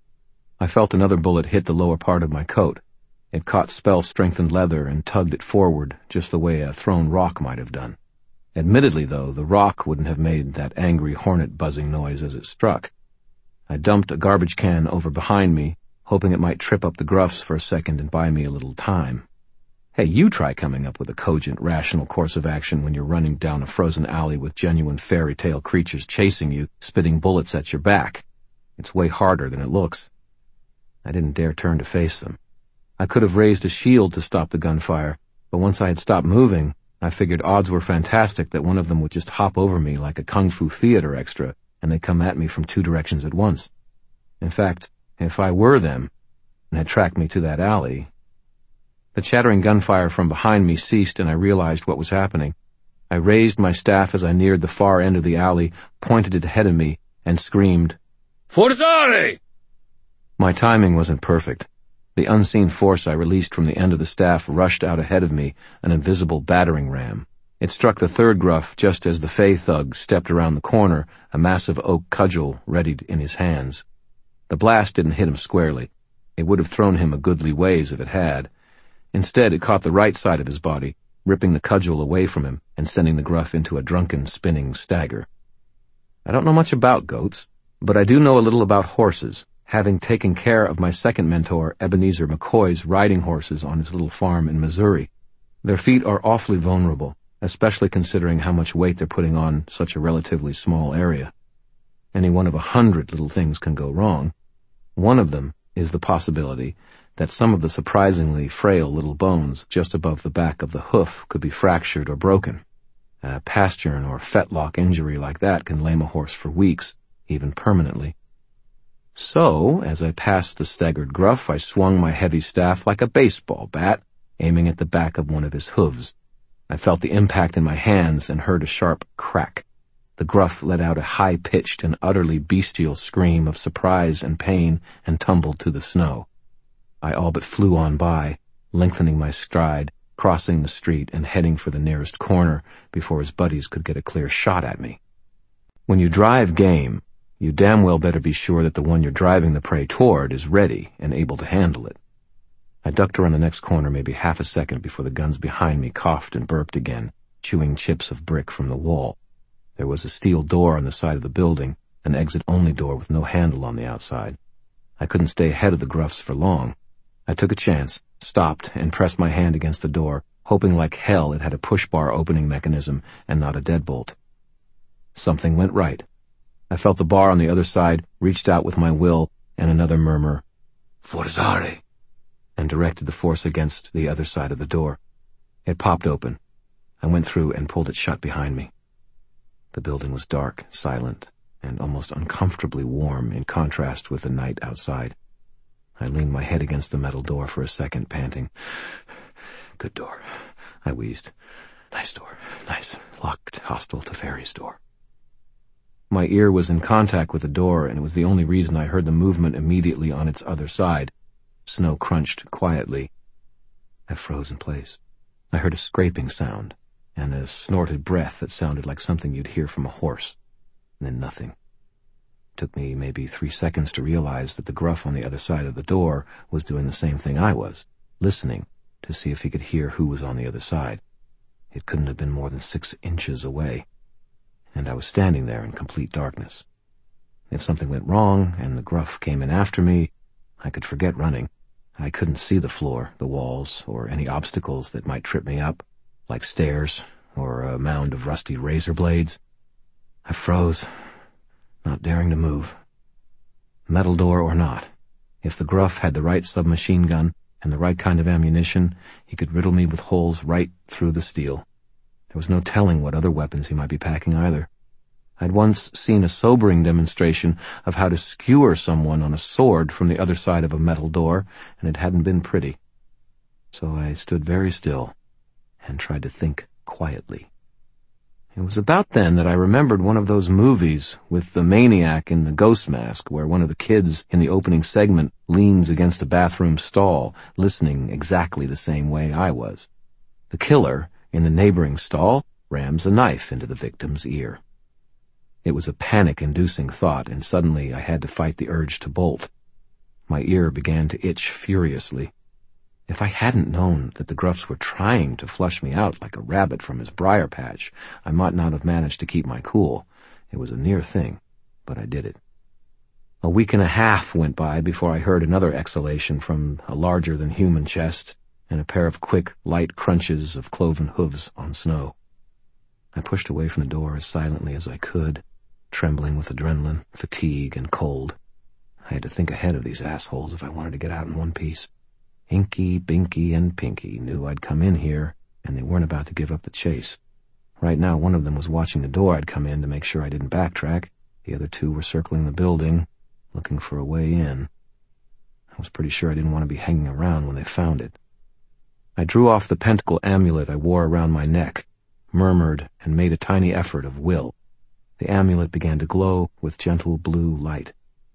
I felt another bullet hit the lower part of my coat. It caught spell-strengthened leather and tugged it forward, just the way a thrown rock might have done. Admittedly, though, the rock wouldn't have made that angry hornet buzzing noise as it struck. I dumped a garbage can over behind me, hoping it might trip up the gruffs for a second and buy me a little time. Hey, you try coming up with a cogent, rational course of action when you're running down a frozen alley with genuine fairy tale creatures chasing you, spitting bullets at your back. It's way harder than it looks. I didn't dare turn to face them. I could have raised a shield to stop the gunfire, but once I had stopped moving, I figured odds were fantastic that one of them would just hop over me like a kung fu theater extra, and they'd come at me from two directions at once. In fact, if I were them, and had tracked me to that alley... The chattering gunfire from behind me ceased, and I realized what was happening. I raised my staff as I neared the far end of the alley, pointed it ahead of me, and screamed, "Forzare!" My timing wasn't perfect. The unseen force I released from the end of the staff rushed out ahead of me, an invisible battering ram. It struck the third gruff just as the Fey thug stepped around the corner, a massive oak cudgel readied in his hands. The blast didn't hit him squarely. It would have thrown him a goodly ways if it had. Instead, it caught the right side of his body, ripping the cudgel away from him and sending the gruff into a drunken, spinning stagger. I don't know much about goats, but I do know a little about horses, having taken care of my second mentor, Ebenezer McCoy's riding horses on his little farm in Missouri. Their feet are awfully vulnerable, especially considering how much weight they're putting on such a relatively small area. Any one of a hundred little things can go wrong. One of them is the possibility that some of the surprisingly frail little bones just above the back of the hoof could be fractured or broken. A pastern or fetlock injury like that can lame a horse for weeks, even permanently. So, as I passed the staggered gruff, I swung my heavy staff like a baseball bat, aiming at the back of one of his hooves. I felt the impact in my hands and heard a sharp crack. The gruff let out a high-pitched and utterly bestial scream of surprise and pain and tumbled to the snow. I all but flew on by, lengthening my stride, crossing the street and heading for the nearest corner before his buddies could get a clear shot at me. When you drive game, you damn well better be sure that the one you're driving the prey toward is ready and able to handle it. I ducked around the next corner maybe half a second before the guns behind me coughed and burped again, chewing chips of brick from the wall. There was a steel door on the side of the building, an exit-only door with no handle on the outside. I couldn't stay ahead of the gruffs for long. I took a chance, stopped, and pressed my hand against the door, hoping like hell it had a push-bar opening mechanism and not a deadbolt. Something went right. I felt the bar on the other side, reached out with my will, and another murmur, "Forzare," and directed the force against the other side of the door. It popped open. I went through and pulled it shut behind me. The building was dark, silent, and almost uncomfortably warm in contrast with the night outside. I leaned my head against the metal door for a second, panting. "Good door," I wheezed. "Nice door, nice, locked, hostile Teferi's door." My ear was in contact with the door, and it was the only reason I heard the movement immediately on its other side. Snow crunched quietly. I froze in place. I heard a scraping sound, and a snorted breath that sounded like something you'd hear from a horse. And then nothing. It took me maybe three seconds to realize that the gruff on the other side of the door was doing the same thing I was, listening to see if he could hear who was on the other side. It couldn't have been more than six inches away, and I was standing there in complete darkness. If something went wrong and the gruff came in after me, I could forget running. I couldn't see the floor, the walls, or any obstacles that might trip me up, like stairs or a mound of rusty razor blades. I froze, not daring to move. Metal door or not, if the Gruff had the right submachine gun and the right kind of ammunition, he could riddle me with holes right through the steel. There was no telling what other weapons he might be packing either. I'd once seen a sobering demonstration of how to skewer someone on a sword from the other side of a metal door, and it hadn't been pretty. So I stood very still and tried to think quietly. It was about then that I remembered one of those movies with the maniac in the ghost mask where one of the kids in the opening segment leans against a bathroom stall, listening exactly the same way I was. The killer, in the neighboring stall, rams a knife into the victim's ear. It was a panic-inducing thought, and suddenly I had to fight the urge to bolt. My ear began to itch furiously. If I hadn't known that the Gruffs were trying to flush me out like a rabbit from his briar patch, I might not have managed to keep my cool. It was a near thing, but I did it. A week and a half went by before I heard another exhalation from a larger-than-human chest and a pair of quick, light crunches of cloven hooves on snow. I pushed away from the door as silently as I could, trembling with adrenaline, fatigue, and cold. I had to think ahead of these assholes if I wanted to get out in one piece. Inky, Binky, and Pinky knew I'd come in here, and they weren't about to give up the chase. Right now, one of them was watching the door I'd come in to make sure I didn't backtrack. The other two were circling the building, looking for a way in. I was pretty sure I didn't want to be hanging around when they found it. I drew off the pentacle amulet I wore around my neck, murmured, and made a tiny effort of will. The amulet began to glow with gentle blue light.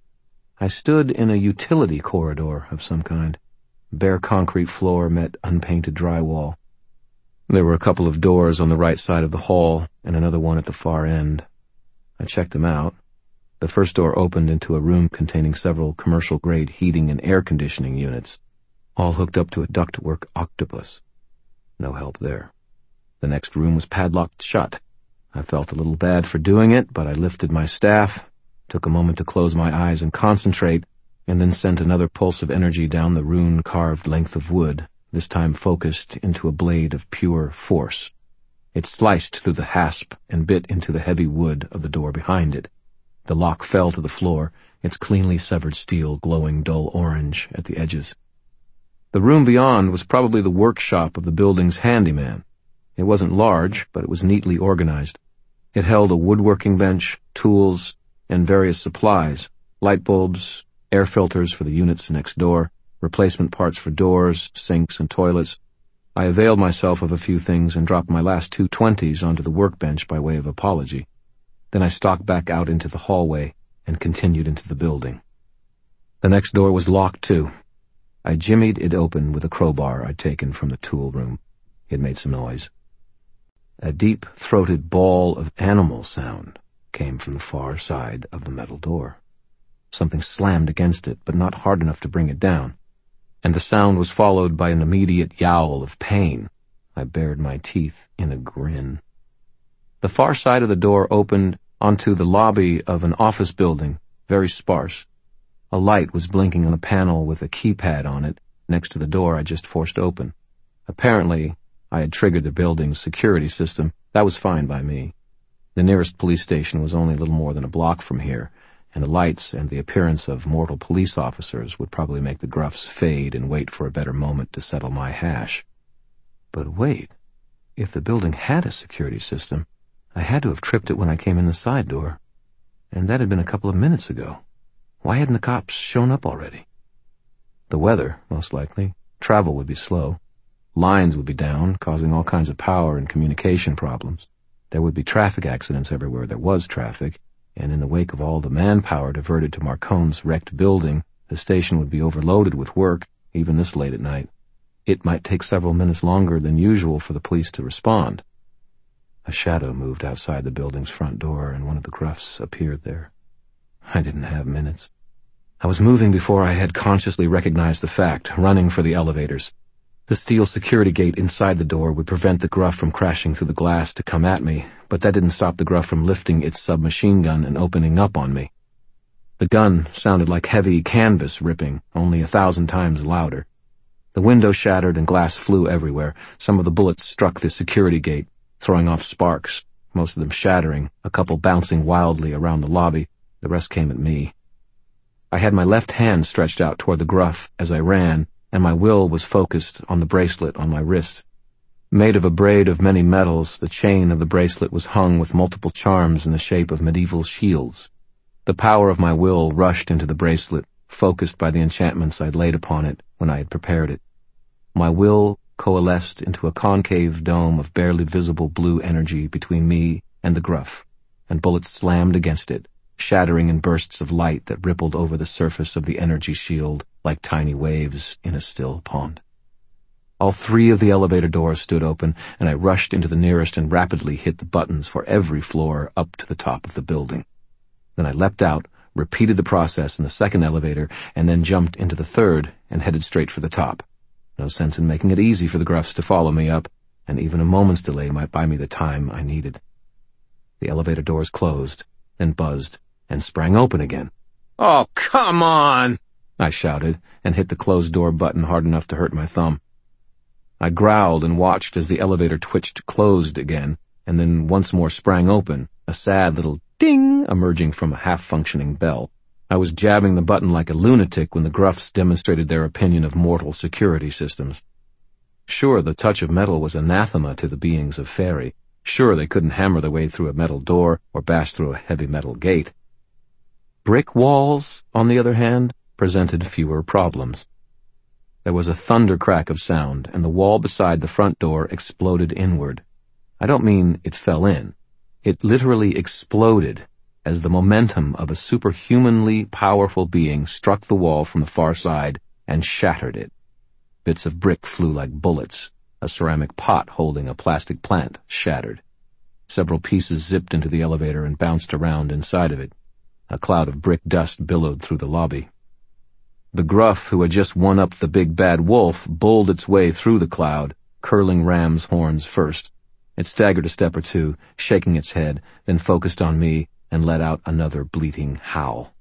I stood in a utility corridor of some kind. Bare concrete floor met unpainted drywall. There were a couple of doors on the right side of the hall and another one at the far end. I checked them out. The first door opened into a room containing several commercial-grade heating and air conditioning units, all hooked up to a ductwork octopus. No help there. The next room was padlocked shut. I felt a little bad for doing it, but I lifted my staff, took a moment to close my eyes and concentrate, and then sent another pulse of energy down the rune-carved length of wood, this time focused into a blade of pure force. It sliced through the hasp and bit into the heavy wood of the door behind it. The lock fell to the floor, its cleanly severed steel glowing dull orange at the edges. The room beyond was probably the workshop of the building's handyman. It wasn't large, but it was neatly organized. It held a woodworking bench, tools, and various supplies, light bulbs, air filters for the units next door, replacement parts for doors, sinks, and toilets. I availed myself of a few things and dropped my last two twenties onto the workbench by way of apology. Then I stalked back out into the hallway and continued into the building. The next door was locked, too. I jimmied it open with a crowbar I'd taken from the tool room. It made some noise. A deep-throated bawl of animal sound came from the far side of the metal door. Something slammed against it, but not hard enough to bring it down, and the sound was followed by an immediate yowl of pain. I bared my teeth in a grin. The far side of the door opened onto the lobby of an office building, very sparse. A light was blinking on a panel with a keypad on it next to the door I just forced open. Apparently, I had triggered the building's security system. That was fine by me. The nearest police station was only a little more than a block from here, and the lights and the appearance of mortal police officers would probably make the Gruffs fade and wait for a better moment to settle my hash. But wait, if the building had a security system, I had to have tripped it when I came in the side door, and that had been a couple of minutes ago. Why hadn't the cops shown up already? The weather, most likely. Travel would be slow. Lines would be down, causing all kinds of power and communication problems. There would be traffic accidents everywhere there was traffic, and in the wake of all the manpower diverted to Marcone's wrecked building, the station would be overloaded with work, even this late at night. It might take several minutes longer than usual for the police to respond. A shadow moved outside the building's front door, and one of the Gruffs appeared there. I didn't have minutes. I was moving before I had consciously recognized the fact, running for the elevators. The steel security gate inside the door would prevent the Gruff from crashing through the glass to come at me, but that didn't stop the Gruff from lifting its submachine gun and opening up on me. The gun sounded like heavy canvas ripping, only a thousand times louder. The window shattered and glass flew everywhere. Some of the bullets struck the security gate, throwing off sparks, most of them shattering, a couple bouncing wildly around the lobby. The rest came at me. I had my left hand stretched out toward the gruff as I ran, and my will was focused on the bracelet on my wrist. Made of a braid of many metals, the chain of the bracelet was hung with multiple charms in the shape of medieval shields. The power of my will rushed into the bracelet, focused by the enchantments I'd laid upon it when I had prepared it. My will coalesced into a concave dome of barely visible blue energy between me and the gruff, and bullets slammed against it, shattering in bursts of light that rippled over the surface of the energy shield like tiny waves in a still pond. All three of the elevator doors stood open, and I rushed into the nearest and rapidly hit the buttons for every floor up to the top of the building. Then I leapt out, repeated the process in the second elevator, and then jumped into the third and headed straight for the top. No sense in making it easy for the gruffs to follow me up, and even a moment's delay might buy me the time I needed. The elevator doors closed, then buzzed, and sprang open again. "Oh, come on!" I shouted, and hit the closed door button hard enough to hurt my thumb. I growled and watched as the elevator twitched closed again, and then once more sprang open, a sad little ding emerging from a half-functioning bell. I was jabbing the button like a lunatic when the gruffs demonstrated their opinion of mortal security systems. Sure, the touch of metal was anathema to the beings of Fairy. Sure, they couldn't hammer their way through a metal door or bash through a heavy metal gate. Brick walls, on the other hand, presented fewer problems. There was a thunder crack of sound, and the wall beside the front door exploded inward. I don't mean it fell in. It literally exploded as the momentum of a superhumanly powerful being struck the wall from the far side and shattered it. Bits of brick flew like bullets. A ceramic pot holding a plastic plant shattered. Several pieces zipped into the elevator and bounced around inside of it. A cloud of brick dust billowed through the lobby. The gruff who had just won up the big bad wolf bulled its way through the cloud, curling ram's horns first. It staggered a step or two, shaking its head, then focused on me and let out another bleating howl.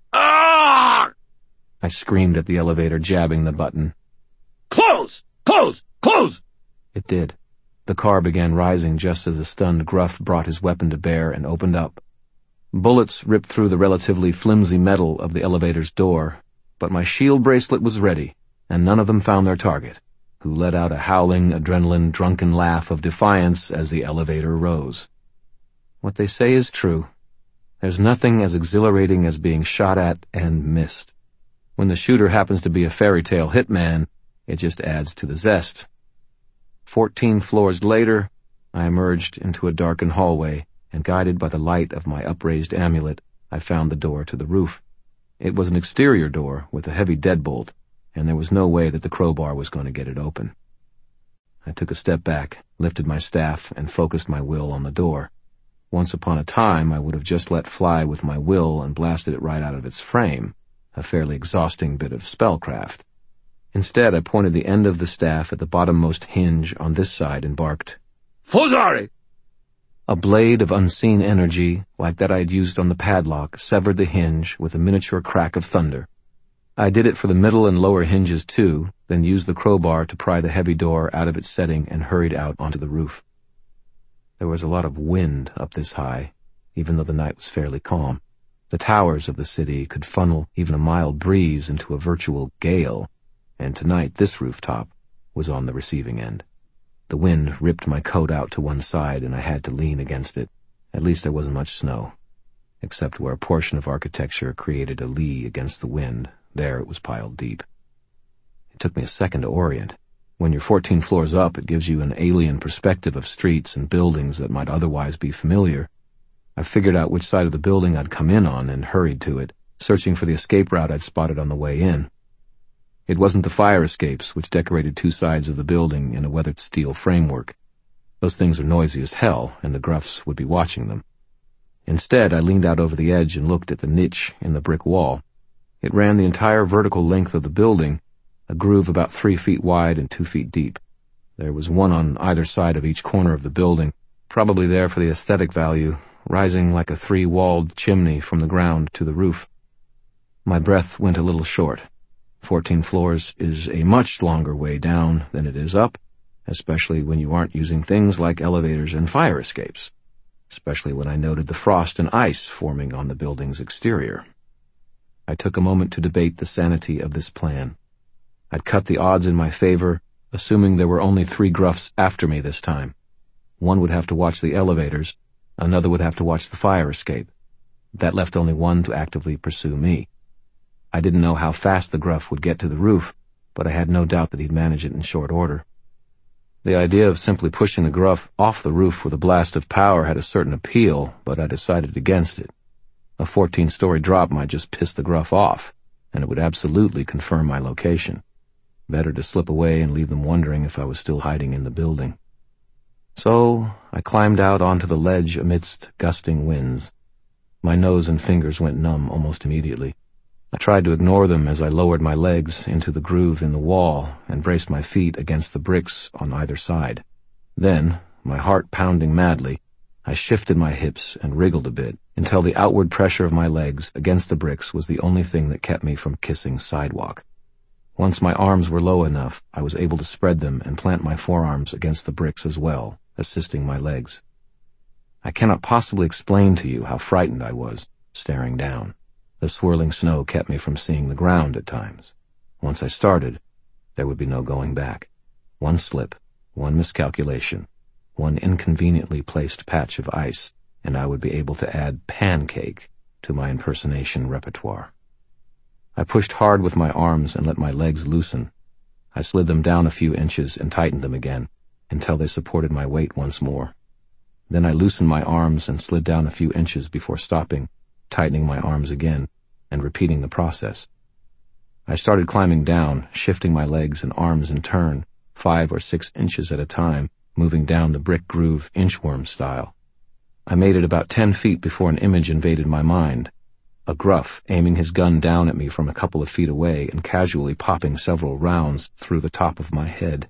Ah! I screamed at the elevator, jabbing the button. Close! Close! Close! It did. The car began rising just as the stunned gruff brought his weapon to bear and opened up. Bullets ripped through the relatively flimsy metal of the elevator's door, but my shield bracelet was ready, and none of them found their target, who let out a howling, adrenaline, drunken laugh of defiance as the elevator rose. What they say is true. There's nothing as exhilarating as being shot at and missed. When the shooter happens to be a fairy tale hitman, it just adds to the zest. Fourteen floors later, I emerged into a darkened hallway, and guided by the light of my upraised amulet, I found the door to the roof. It was an exterior door with a heavy deadbolt, and there was no way that the crowbar was going to get it open. I took a step back, lifted my staff, and focused my will on the door. Once upon a time, I would have just let fly with my will and blasted it right out of its frame, a fairly exhausting bit of spellcraft. Instead, I pointed the end of the staff at the bottommost hinge on this side and barked, "Fozari!" A blade of unseen energy, like that I had used on the padlock, severed the hinge with a miniature crack of thunder. I did it for the middle and lower hinges too, then used the crowbar to pry the heavy door out of its setting and hurried out onto the roof. There was a lot of wind up this high, even though the night was fairly calm. The towers of the city could funnel even a mild breeze into a virtual gale, and tonight this rooftop was on the receiving end. The wind ripped my coat out to one side, and I had to lean against it. At least there wasn't much snow, except where a portion of architecture created a lee against the wind. There it was piled deep. It took me a second to orient. When you're fourteen floors up, it gives you an alien perspective of streets and buildings that might otherwise be familiar. I figured out which side of the building I'd come in on and hurried to it, searching for the escape route I'd spotted on the way in. It wasn't the fire escapes, which decorated two sides of the building in a weathered steel framework. Those things are noisy as hell, and the gruffs would be watching them. Instead, I leaned out over the edge and looked at the niche in the brick wall. It ran the entire vertical length of the building, a groove about three feet wide and two feet deep. There was one on either side of each corner of the building, probably there for the aesthetic value, rising like a three-walled chimney from the ground to the roof. My breath went a little short. Fourteen floors is a much longer way down than it is up, especially when you aren't using things like elevators and fire escapes. especially when I noted the frost and ice forming on the building's exterior. I took a moment to debate the sanity of this plan. I'd cut the odds in my favor, assuming there were only three Gruffs after me this time. One would have to watch the elevators, another would have to watch the fire escape. That left only one to actively pursue me. I didn't know how fast the Gruff would get to the roof, but I had no doubt that he'd manage it in short order. The idea of simply pushing the Gruff off the roof with a blast of power had a certain appeal, but I decided against it. A fourteen-story drop might just piss the Gruff off, and it would absolutely confirm my location. Better to slip away and leave them wondering if I was still hiding in the building. So I climbed out onto the ledge amidst gusting winds. My nose and fingers went numb almost immediately. I tried to ignore them as I lowered my legs into the groove in the wall and braced my feet against the bricks on either side. Then, my heart pounding madly, I shifted my hips and wriggled a bit until the outward pressure of my legs against the bricks was the only thing that kept me from kissing sidewalk. Once my arms were low enough, I was able to spread them and plant my forearms against the bricks as well, assisting my legs. I cannot possibly explain to you how frightened I was, staring down. The swirling snow kept me from seeing the ground at times. Once I started, there would be no going back. One slip, one miscalculation, one inconveniently placed patch of ice, and I would be able to add pancake to my impersonation repertoire. I pushed hard with my arms and let my legs loosen. I slid them down a few inches and tightened them again, until they supported my weight once more. Then I loosened my arms and slid down a few inches before stopping, tightening my arms again, and repeating the process. I started climbing down, shifting my legs and arms in turn, five or six inches at a time, moving down the brick groove inchworm style. I made it about ten feet before an image invaded my mind. A Gruff aiming his gun down at me from a couple of feet away and casually popping several rounds through the top of my head.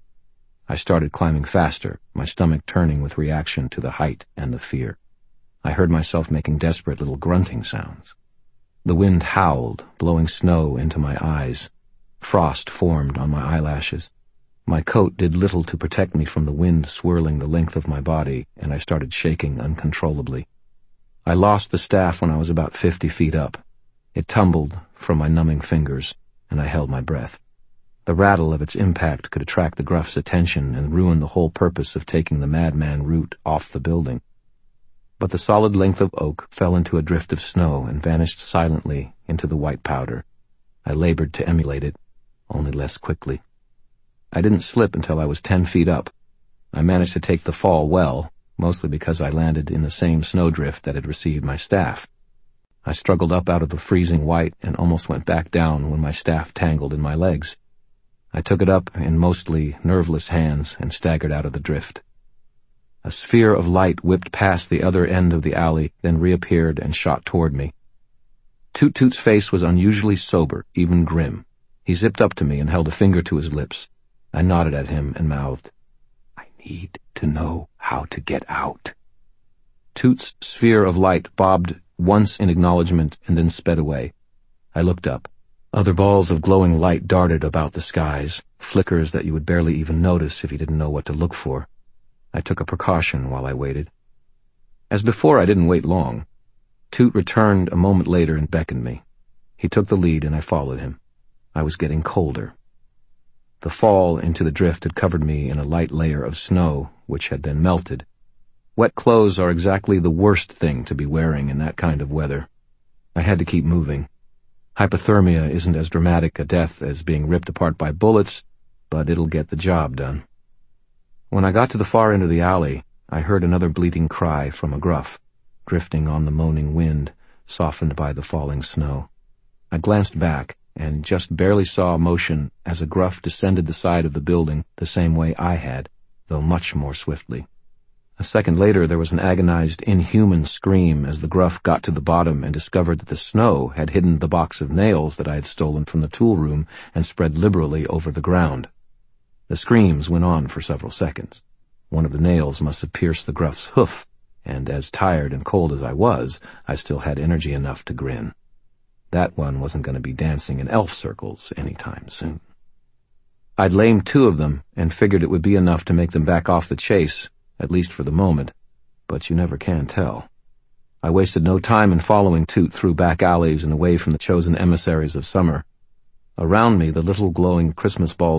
I started climbing faster, my stomach turning with reaction to the height and the fear. I heard myself making desperate little grunting sounds. The wind howled, blowing snow into my eyes. Frost formed on my eyelashes. My coat did little to protect me from the wind swirling the length of my body, and I started shaking uncontrollably. I lost the staff when I was about fifty feet up. It tumbled from my numbing fingers, and I held my breath. The rattle of its impact could attract the Gruff's attention and ruin the whole purpose of taking the madman route off the building. But the solid length of oak fell into a drift of snow and vanished silently into the white powder. I labored to emulate it, only less quickly. I didn't slip until I was ten feet up. I managed to take the fall well, mostly because I landed in the same snowdrift that had received my staff. I struggled up out of the freezing white and almost went back down when my staff tangled in my legs. I took it up in mostly nerveless hands and staggered out of the drift. A sphere of light whipped past the other end of the alley, then reappeared and shot toward me. Toot Toot's face was unusually sober, even grim. He zipped up to me and held a finger to his lips. I nodded at him and mouthed, "I need to know how to get out." Toot's sphere of light bobbed once in acknowledgement and then sped away. I looked up. Other balls of glowing light darted about the skies, flickers that you would barely even notice if you didn't know what to look for. I took a precaution while I waited. As before, I didn't wait long. Toot returned a moment later and beckoned me. He took the lead and I followed him. I was getting colder. The fall into the drift had covered me in a light layer of snow, which had then melted. Wet clothes are exactly the worst thing to be wearing in that kind of weather. I had to keep moving. Hypothermia isn't as dramatic a death as being ripped apart by bullets, but it'll get the job done. When I got to the far end of the alley, I heard another bleating cry from a Gruff, drifting on the moaning wind, softened by the falling snow. I glanced back and just barely saw motion as a Gruff descended the side of the building the same way I had, though much more swiftly. A second later, there was an agonized, inhuman scream as the Gruff got to the bottom and discovered that the snow had hidden the box of nails that I had stolen from the tool room and spread liberally over the ground. The screams went on for several seconds. One of the nails must have pierced the Gruff's hoof, and as tired and cold as I was, I still had energy enough to grin. That one wasn't going to be dancing in elf circles any time soon. I'd lamed two of them and figured it would be enough to make them back off the chase, at least for the moment, but you never can tell. I wasted no time in following Toot through back alleys and away from the chosen emissaries of summer. Around me, the little glowing Christmas balls